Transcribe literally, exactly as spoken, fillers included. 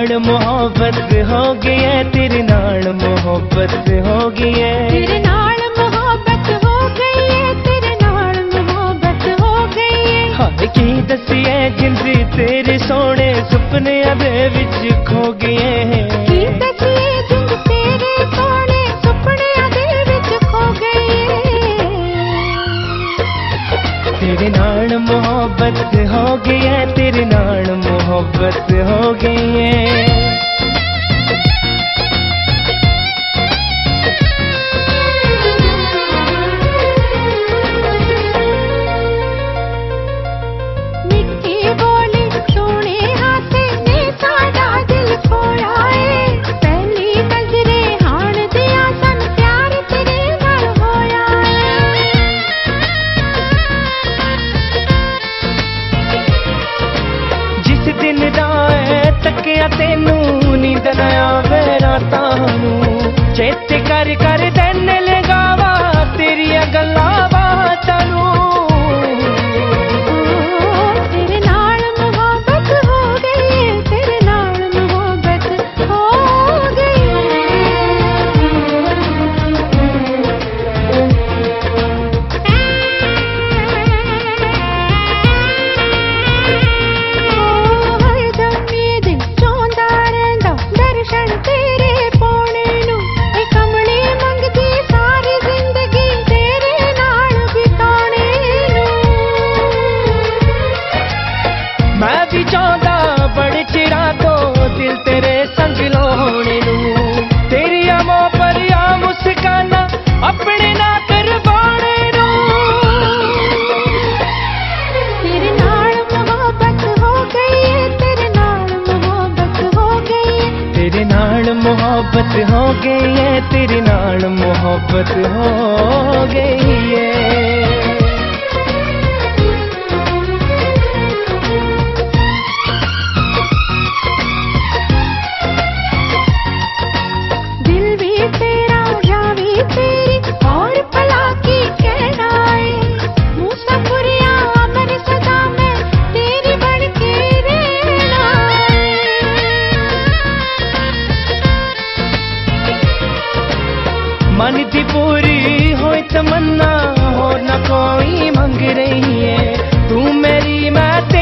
नाल मोहब्बत हो गई है, तेरे नाल मोहब्बत हो गई है, तेरे नाल मोहब्बत हो गई है, तेरे नाल मोहब्बत हो गई है। हाय की दसिए जिंदगी तेरे सोने सुपनिया दे विच खो गए हैं, की दसिए जिंद तेरे सोने सुपनिया दे विच खो गई है। तेरे नाल मोहब्बत हो गई है, तेरे नाल मोहब्बत हो गई है। तेनू नींद न आवे रातां नू, चेते कर कर दिन लगावा तेरिया गल्लां बातां नू। तेरे नाल मोहब्बत हो गई है, तेरे नाल मोहब्बत हो गई मोहब्बत हो गई है, तेरे नाल मोहब्बत हो गई है। दिल भी तेरा जावी तेरी और भला की कहना है, मुसाफिरिया अमर सदा मैं तेरी बन के रहना है। मन की पूरी होई तमन्ना और न कोई मंग रही है, तू मेरी मैं